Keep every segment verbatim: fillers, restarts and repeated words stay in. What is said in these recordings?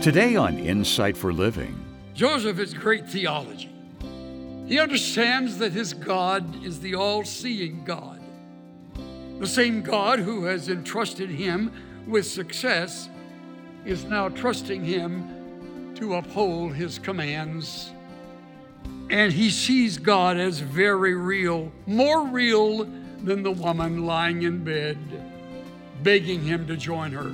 Today on Insight for Living. Joseph has great theology. He understands that his God is the all-seeing God. The same God who has entrusted him with success is now trusting him to uphold his commands. And he sees God as very real, more real than the woman lying in bed, begging him to join her.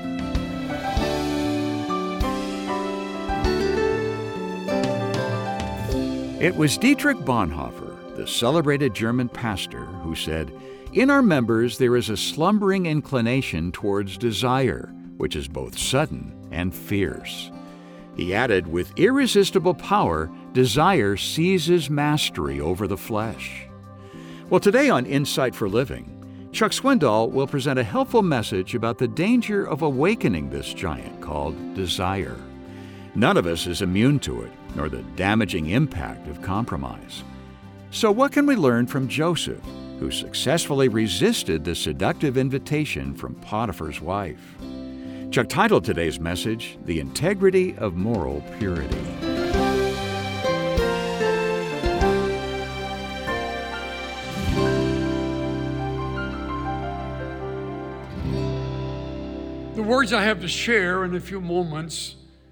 It was Dietrich Bonhoeffer, the celebrated German pastor, who said, "In our members there is a slumbering inclination towards desire, which is both sudden and fierce." He added, "With irresistible power, desire seizes mastery over the flesh." Well, today on Insight for Living, Chuck Swindoll will present a helpful message about the danger of awakening this giant called desire. None of us is immune to it, nor the damaging impact of compromise. So what can we learn from Joseph, who successfully resisted the seductive invitation from Potiphar's wife? Chuck titled today's message, "The Integrity of Moral Purity." The words I have to share in a few moments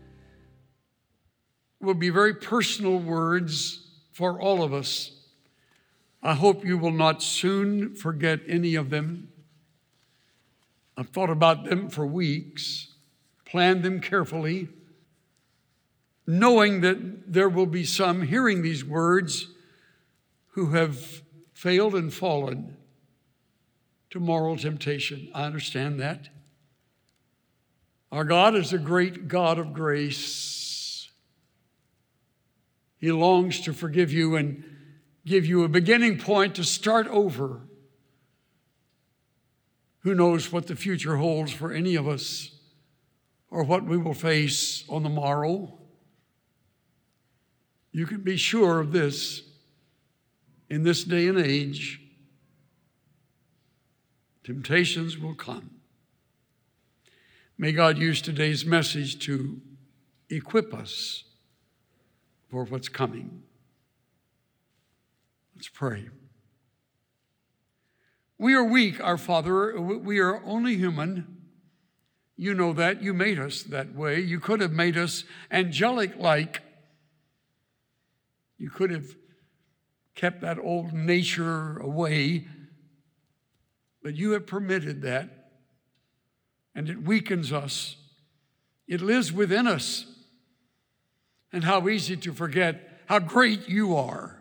will be very personal words for all of us. I hope you will not soon forget any of them. I've thought about them for weeks, planned them carefully, knowing that there will be some hearing these words who have failed and fallen to moral temptation. I understand that. Our God is a great God of grace. He longs to forgive you and give you a beginning point to start over. Who knows what the future holds for any of us or what we will face on the morrow? You can be sure of this. In this day and age, temptations will come. May God use today's message to equip us for what's coming. Let's pray. We are weak, our Father. We are only human. You know that. You made us that way. You could have made us angelic-like. You could have kept that old nature away, but you have permitted that, and it weakens us. It lives within us. And how easy to forget how great you are.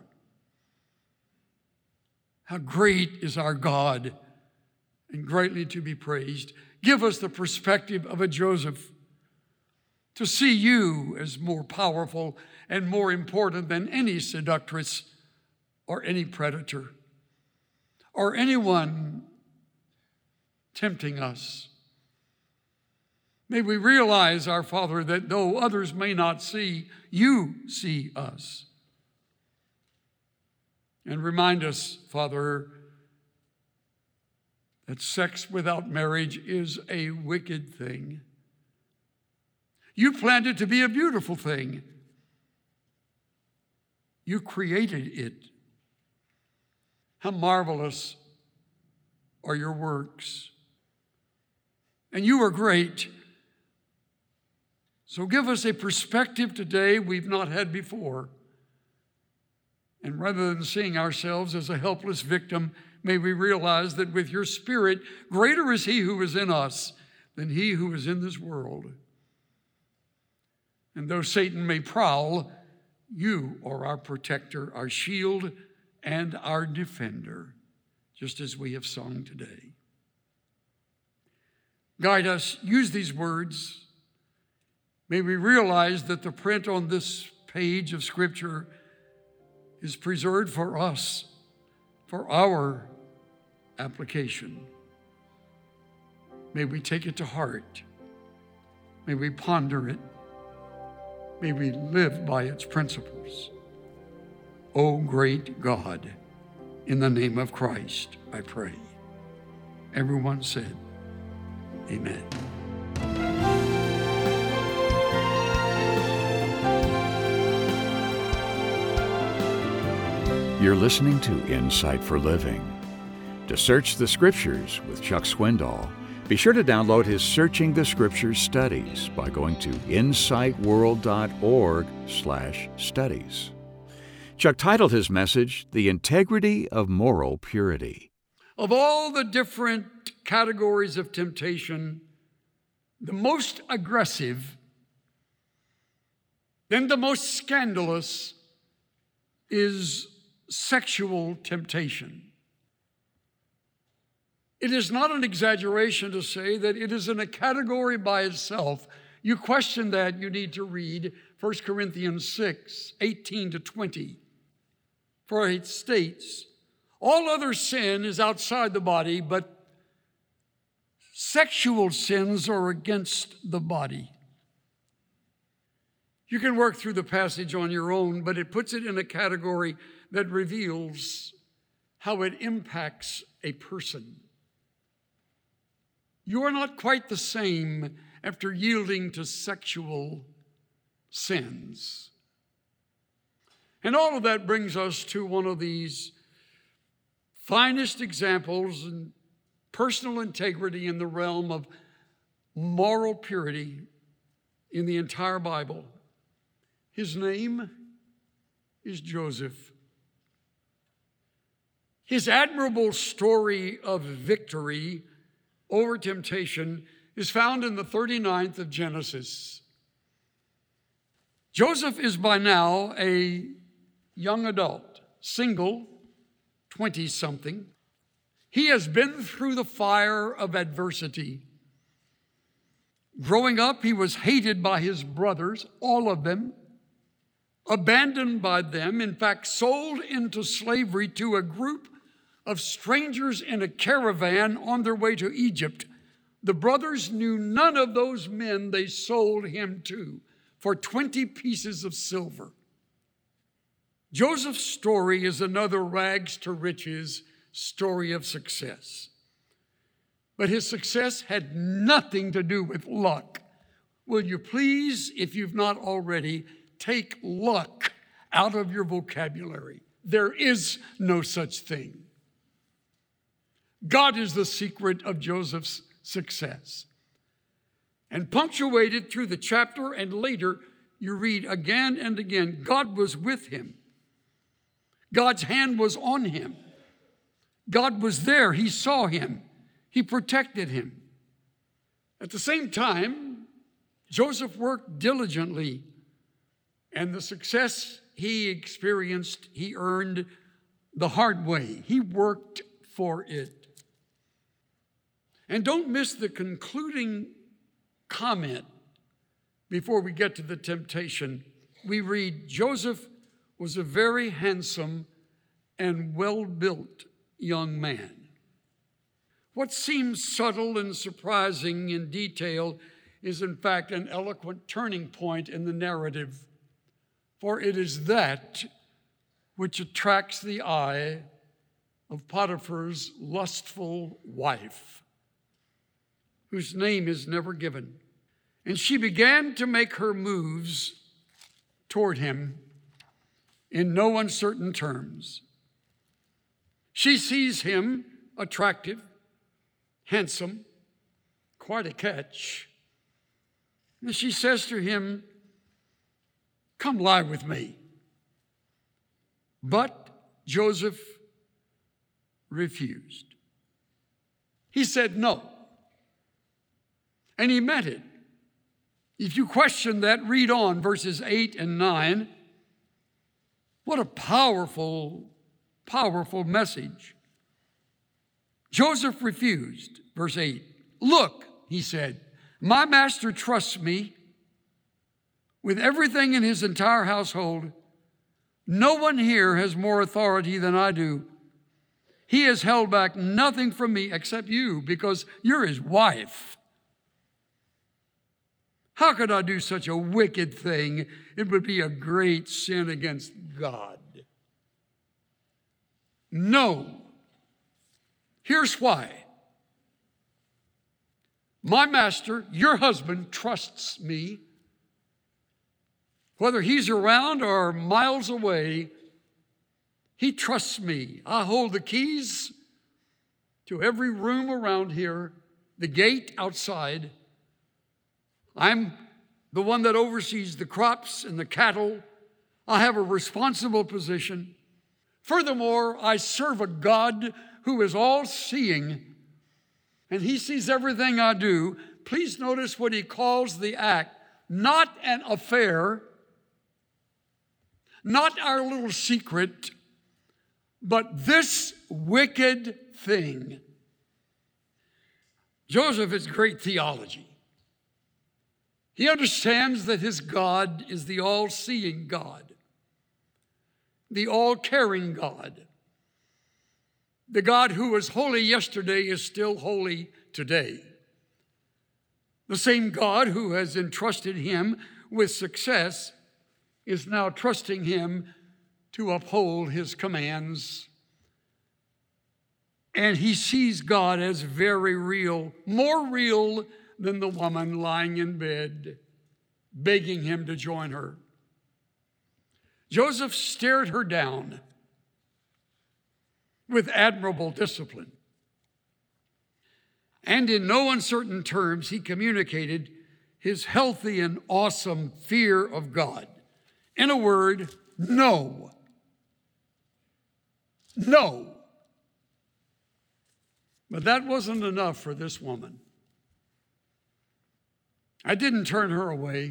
How great is our God, and greatly to be praised. Give us the perspective of a Joseph, to see you as more powerful and more important than any seductress or any predator or anyone tempting us. May we realize, our Father, that though others may not see, you see us. And remind us, Father, that sex without marriage is a wicked thing. You planned it to be a beautiful thing. You created it. How marvelous are your works. And you are great. So give us a perspective today we've not had before. And rather than seeing ourselves as a helpless victim, may we realize that with your Spirit, greater is he who is in us than he who is in this world. And though Satan may prowl, you are our protector, our shield, and our defender, just as we have sung today. Guide us, use these words. May we realize that the print on this page of Scripture is preserved for us, for our application. May we take it to heart. May we ponder it. May we live by its principles. O great God, in the name of Christ, I pray. Everyone said, amen. You're listening to Insight for Living. To search the Scriptures with Chuck Swindoll, be sure to download his Searching the Scriptures studies by going to insight world dot org slash studies. Chuck titled his message, The Integrity of Moral Purity. Of all the different categories of temptation, the most aggressive, then the most scandalous, is sexual temptation. It is not an exaggeration to say that it is in a category by itself. You question that, you need to read First Corinthians six, eighteen to twenty. For it states, all other sin is outside the body, but sexual sins are against the body. You can work through the passage on your own, but it puts it in a category that reveals how it impacts a person. You are not quite the same after yielding to sexual sins. And all of that brings us to one of these finest examples in personal integrity in the realm of moral purity in the entire Bible. His name is Joseph. His admirable story of victory over temptation is found in the thirty-ninth of Genesis. Joseph is by now a young adult, single, twenty-something. He has been through the fire of adversity. Growing up, he was hated by his brothers, all of them, abandoned by them, in fact, sold into slavery to a group of strangers in a caravan on their way to Egypt. The brothers knew none of those men they sold him to for twenty pieces of silver. Joseph's story is another rags to riches story of success. But his success had nothing to do with luck. Will you please, if you've not already, take luck out of your vocabulary? There is no such thing. God is the secret of Joseph's success. And punctuated through the chapter and later, you read again and again, God was with him. God's hand was on him. God was there. He saw him. He protected him. At the same time, Joseph worked diligently, and the success he experienced, he earned the hard way. He worked for it. And don't miss the concluding comment before we get to the temptation. We read, Joseph was a very handsome and well-built young man. What seems subtle and surprising in detail is in fact an eloquent turning point in the narrative, for it is that which attracts the eye of Potiphar's lustful wife, whose name is never given. And she began to make her moves toward him in no uncertain terms. She sees him attractive, handsome, quite a catch. And she says to him, come lie with me. But Joseph refused. He said no. And he meant it. If you question that, read on verses eight and nine. What a powerful, powerful message. Joseph refused, verse eight. Look, he said, my master trusts me with everything in his entire household. No one here has more authority than I do. He has held back nothing from me except you, because you're his wife. How could I do such a wicked thing? It would be a great sin against God. No. Here's why. My master, your husband, trusts me. Whether he's around or miles away, He trusts me. I hold the keys to every room around here, the gate outside. I'm the one that oversees the crops and the cattle. I have a responsible position. Furthermore, I serve a God who is all-seeing, and he sees everything I do. Please notice what he calls the act, not an affair, not our little secret, but this wicked thing. Joseph is great theology. He understands that his God is the all-seeing God, the all-caring God. The God who was holy yesterday is still holy today. The same God who has entrusted him with success is now trusting him to uphold his commands. And he sees God as very real, more real than the woman lying in bed, begging him to join her. Joseph stared her down with admirable discipline. And in no uncertain terms, he communicated his healthy and awesome fear of God. In a word, no. No. But that wasn't enough for this woman. I didn't turn her away.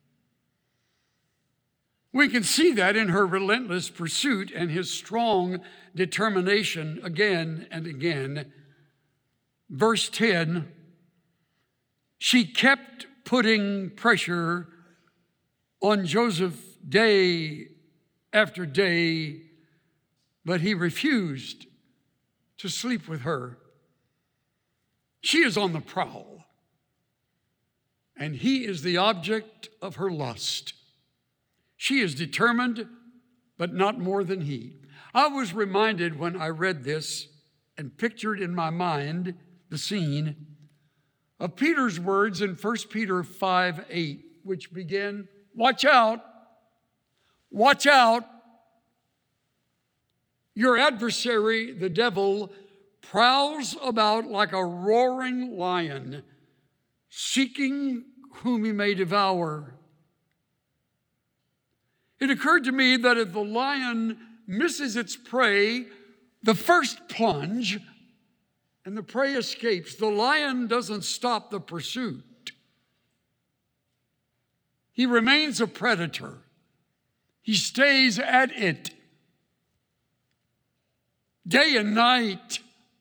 We can see that in her relentless pursuit and his strong determination again and again. Verse ten, she kept putting pressure on Joseph day after day, but he refused to sleep with her. She is on the prowl, and he is the object of her lust. She is determined, but not more than he. I was reminded when I read this and pictured in my mind the scene of Peter's words in First Peter five eight, which begin, watch out, watch out. Your adversary, the devil, prowls about like a roaring lion, seeking whom he may devour. It occurred to me that if the lion misses its prey, the first plunge, and the prey escapes, the lion doesn't stop the pursuit. He remains a predator. He stays at it day and night.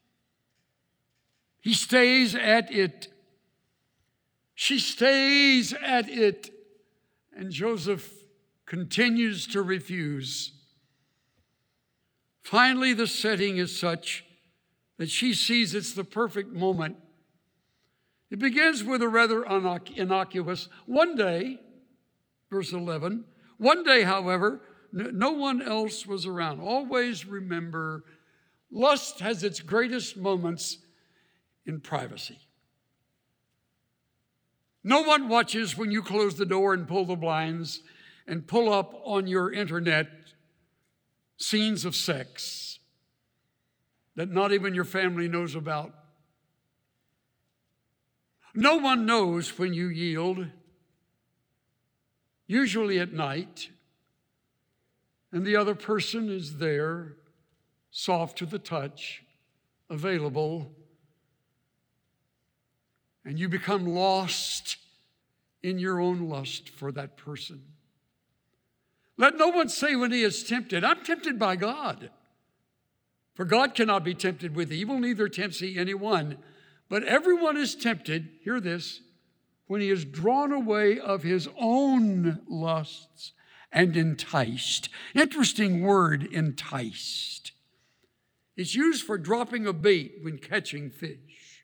He stays at it. She stays at it. And Joseph continues to refuse. Finally, the setting is such that she sees it's the perfect moment. It begins with a rather innocuous, one day, verse eleven, one day, however, no one else was around. Always remember, lust has its greatest moments in privacy. No one watches when you close the door and pull the blinds and pull up on your internet scenes of sex that not even your family knows about. No one knows when you yield, usually at night, and the other person is there, soft to the touch, available, and you become lost in your own lust for that person. Let no one say when he is tempted, I'm tempted by God. For God cannot be tempted with evil, neither tempts he anyone. But everyone is tempted, hear this, when he is drawn away of his own lusts and enticed. Interesting word, enticed. It's used for dropping a bait when catching fish.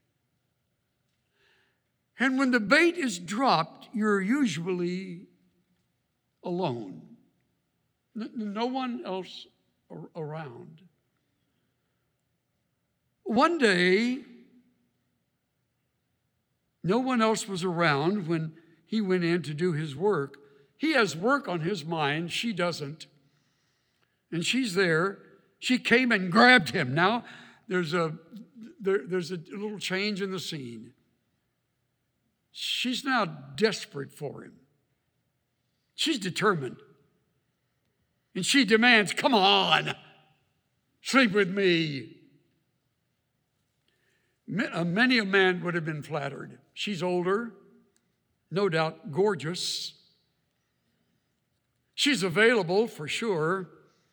And when the bait is dropped, you're usually alone. No one else around. One day, no one else was around when he went in to do his work. He has work on his mind, she doesn't. And she's there, She came and grabbed him. Now, there's a, there, there's a little change in the scene. She's now desperate for him. She's determined. And she demands, come on, sleep with me. Many a man would have been flattered. She's older, no doubt gorgeous. She's available for sure.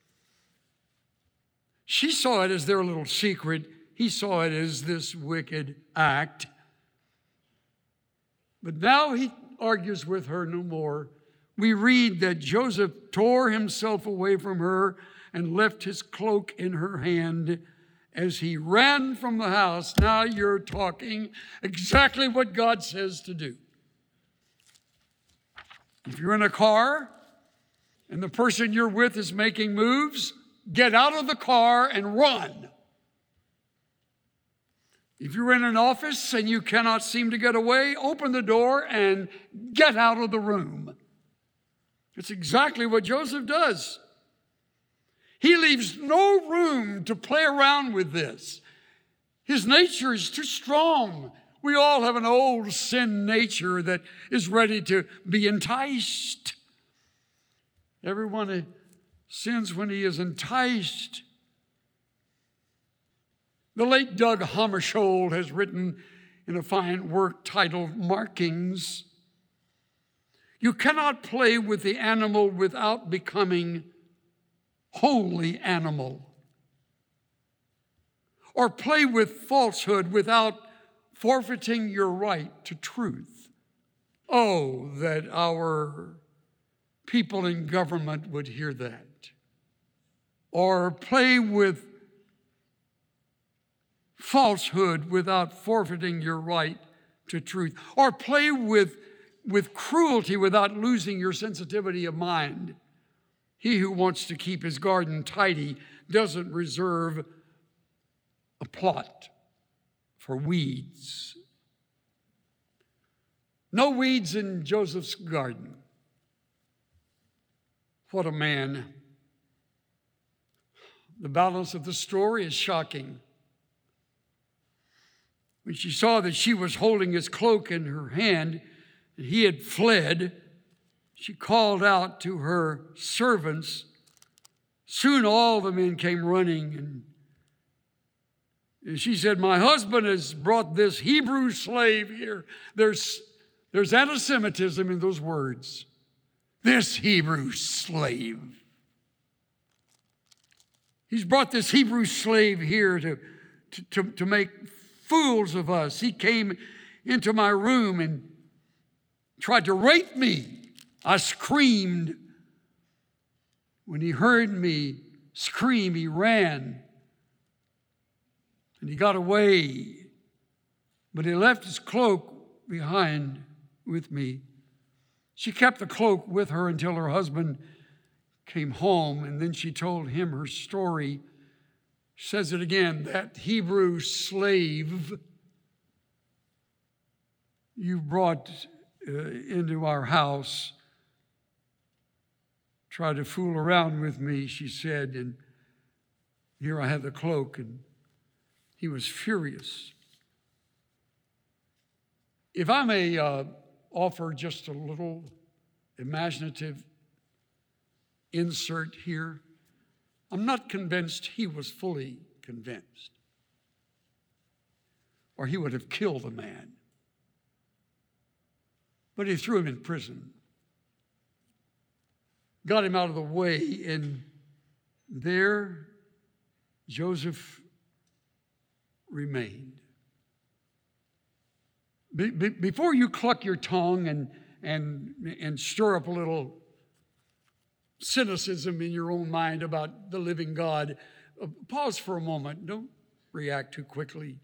She saw it as their little secret. He saw it as this wicked act. But now he argues with her no more. We read that Joseph tore himself away from her and left his cloak in her hand as he ran from the house. Now you're talking exactly what God says to do. If you're in a car and the person you're with is making moves, get out of the car and run. If you're in an office and you cannot seem to get away, open the door and get out of the room. It's exactly what Joseph does. He leaves no room to play around with this. His nature is too strong. We all have an old sin nature that is ready to be enticed. Everyone sins when he is enticed. The late Doug Hammarskjöld has written in a fine work titled Markings, you cannot play with the animal without becoming wholly animal, or play with falsehood without forfeiting your right to truth. Oh, that our people in government would hear that. Or play with falsehood without forfeiting your right to truth. Or play with, with cruelty without losing your sensitivity of mind. He who wants to keep his garden tidy doesn't reserve a plot for weeds. No weeds in Joseph's garden. What a man. The balance of the story is shocking. When she saw that she was holding his cloak in her hand and he had fled, she called out to her servants. Soon all the men came running, and she said, my husband has brought this Hebrew slave here. There's, there's anti-Semitism in those words. This Hebrew slave. He's brought this Hebrew slave here to, to, to, to make fools of us. He came into my room and tried to rape me. I screamed. When he heard me scream, he ran. And he got away. But he left his cloak behind with me. She kept the cloak with her until her husband came home, and then she told him her story. She says it again, that Hebrew slave you brought uh, into our house tried to fool around with me, she said, and here I have the cloak, and he was furious. If I may uh, offer just a little imaginative insert here, I'm not convinced he was fully convinced, or he would have killed the man. But he threw him in prison, got him out of the way, and there Joseph remained. Be, be, before you cluck your tongue and, and, and stir up a little cynicism in your own mind about the living God, uh, pause for a moment. Don't react too quickly.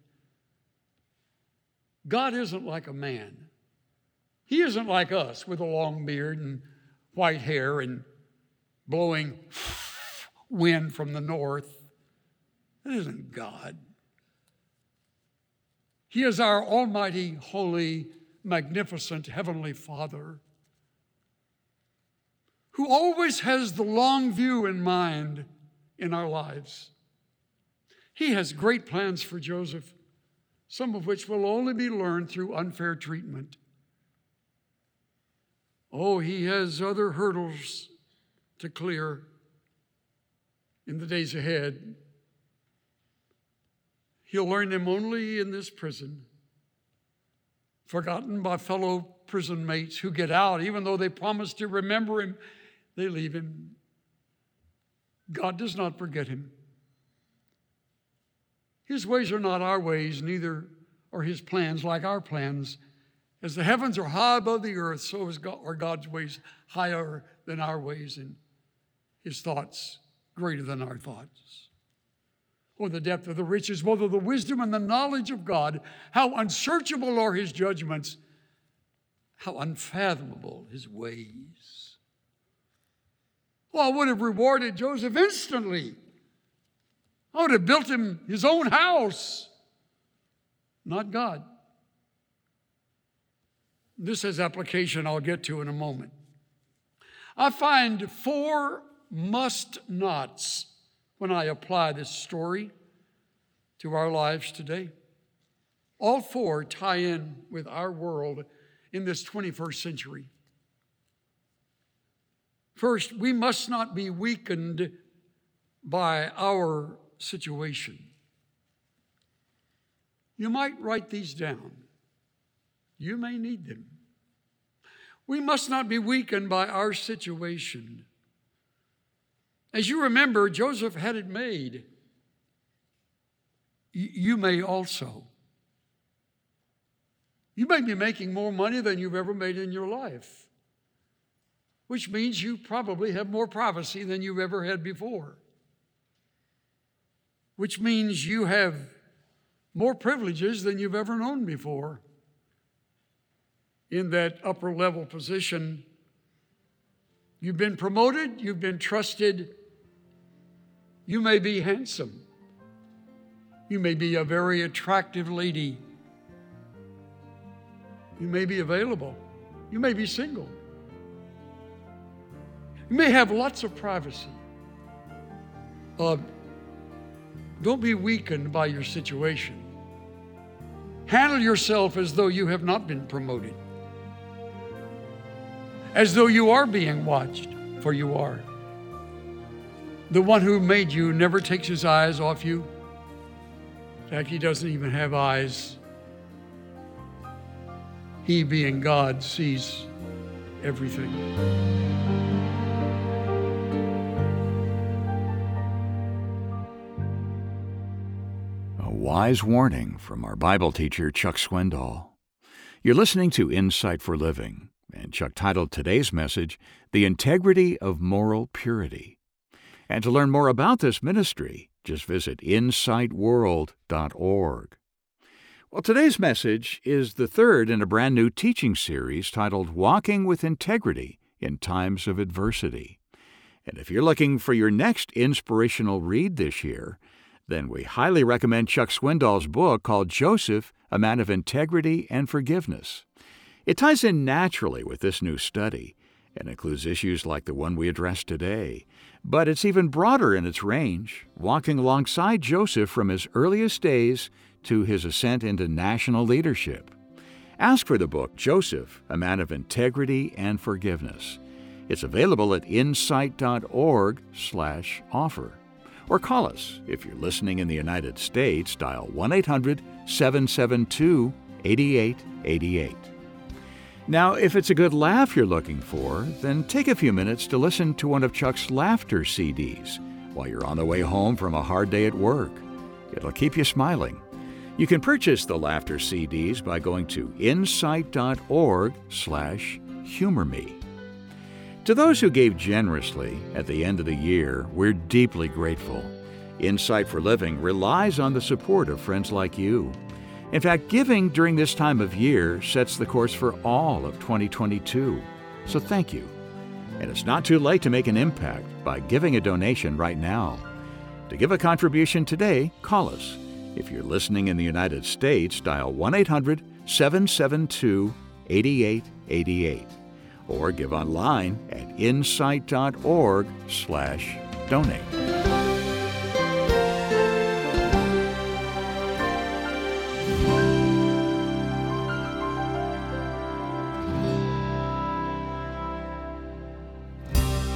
God isn't like a man. He isn't like us with a long beard and white hair and blowing wind from the north. That isn't God. He is our almighty, holy, magnificent Heavenly Father who always has the long view in mind in our lives. He has great plans for Joseph, some of which will only be learned through unfair treatment. Oh, he has other hurdles to clear in the days ahead. He'll learn them only in this prison, forgotten by fellow prison mates who get out. Even though they promise to remember him, they leave him. God does not forget him. His ways are not our ways, neither are his plans like our plans. As the heavens are high above the earth, so is God, are God's ways higher than our ways, and his thoughts greater than our thoughts. Oh, the depth of the riches, both of the wisdom and the knowledge of God. How unsearchable are his judgments. How unfathomable his ways. Well, I would have rewarded Joseph instantly. I would have built him his own house. Not God. This has application I'll get to in a moment. I find four must-nots when I apply this story to our lives today. All four tie in with our world in this twenty-first century. First, we must not be weakened by our situation. You might write these down. You may need them. We must not be weakened by our situation. As you remember, Joseph had it made. Y- you may also. You may be making more money than you've ever made in your life, which means you probably have more privacy than you've ever had before, which means you have more privileges than you've ever known before. In that upper level position, you've been promoted, you've been trusted. You may be handsome. You may be a very attractive lady. You may be available. You may be single. You may have lots of privacy. Uh, don't be weakened by your situation. Handle yourself as though you have not been promoted, as though you are being watched, for you are. The one who made you never takes his eyes off you. In fact, he doesn't even have eyes. He, being God, sees everything. A wise warning from our Bible teacher, Chuck Swindoll. You're listening to Insight for Living, and Chuck titled today's message, The Integrity of Moral Purity. And to learn more about this ministry, just visit insight world dot org. Well, today's message is the third in a brand new teaching series titled Walking with Integrity in Times of Adversity. And if you're looking for your next inspirational read this year, then we highly recommend Chuck Swindoll's book called Joseph, A Man of Integrity and Forgiveness. It ties in naturally with this new study and includes issues like the one we addressed today. But it's even broader in its range, walking alongside Joseph from his earliest days to his ascent into national leadership. Ask for the book, Joseph, A Man of Integrity and Forgiveness. It's available at insight dot org slash offer. Or call us. If you're listening in the United States, dial one eight hundred seven seven two eight eight eight eight. Now, if it's a good laugh you're looking for, then take a few minutes to listen to one of Chuck's laughter C Ds while you're on the way home from a hard day at work. It'll keep you smiling. You can purchase the laughter C Ds by going to insight dot org slash humor me. To those who gave generously at the end of the year, we're deeply grateful. Insight for Living relies on the support of friends like you. In fact, giving during this time of year sets the course for all of twenty twenty-two. So thank you. And it's not too late to make an impact by giving a donation right now. To give a contribution today, call us. If you're listening in the United States, dial one eight hundred seven seven two eight eight eight eight. Or give online at insight dot org slash donate.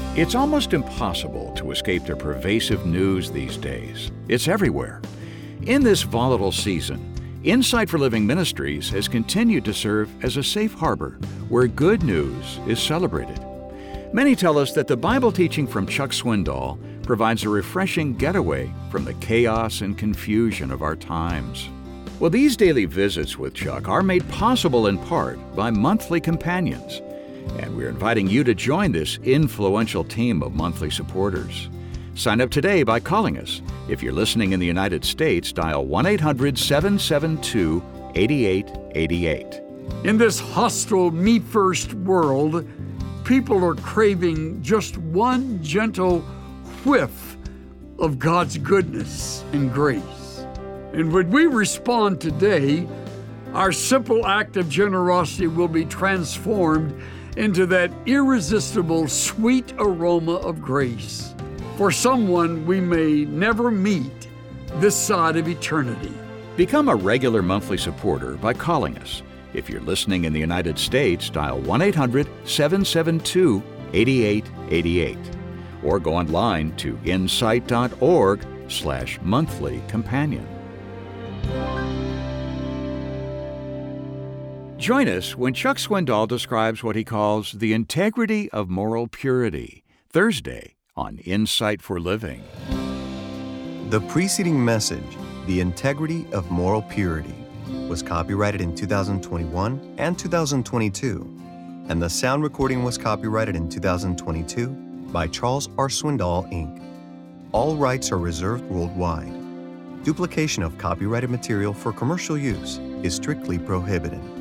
It's almost impossible to escape the pervasive news these days. It's everywhere. In this volatile season, Insight for Living Ministries has continued to serve as a safe harbor where good news is celebrated. Many tell us that the Bible teaching from Chuck Swindoll provides a refreshing getaway from the chaos and confusion of our times. Well, these daily visits with Chuck are made possible in part by monthly companions, and we're inviting you to join this influential team of monthly supporters. Sign up today by calling us. If you're listening in the United States, dial one eight hundred, seven seven two, eight eight eight eight. In this hostile, me-first world, people are craving just one gentle whiff of God's goodness and grace. And when we respond today, our simple act of generosity will be transformed into that irresistible, sweet aroma of grace for someone we may never meet this side of eternity. Become a regular monthly supporter by calling us. If you're listening in the United States, dial one eight hundred, seven seven two, eight eight eight eight or go online to insight.org slash monthly companion. Join us when Chuck Swindoll describes what he calls the integrity of moral purity, Thursday on Insight for Living. The preceding message, The Integrity of Moral Purity, was copyrighted in two thousand twenty-one and two thousand twenty-two, and the sound recording was copyrighted in two thousand twenty-two by Charles R. Swindoll, Incorporated. All rights are reserved worldwide. Duplication of copyrighted material for commercial use is strictly prohibited.